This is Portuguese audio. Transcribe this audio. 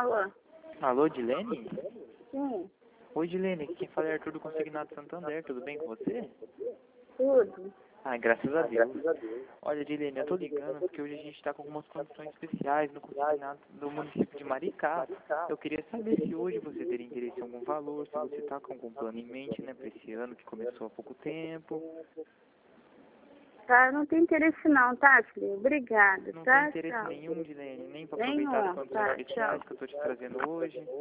Alô? Alô, Dilene? Sim, Oi, Dilene, quem fala é Arthur do Consignado Santander, tudo bem com você? tudo. Ah, graças a Deus. Olha, Dilene, eu tô ligando porque hoje a gente tá com algumas condições especiais no consignado do município de Maricá. Eu queria saber se hoje você teria interesse em algum valor, se você tá com algum plano em mente, né, pra esse ano que começou há pouco tempo. Tá, não tem interesse não, tá, filho? Obrigada, Não tem tá? interesse Tchau. nenhum, Dilene, nem pra aproveitar as Nenhum, condições tá, especiais tchau. que eu tô te trazendo hoje.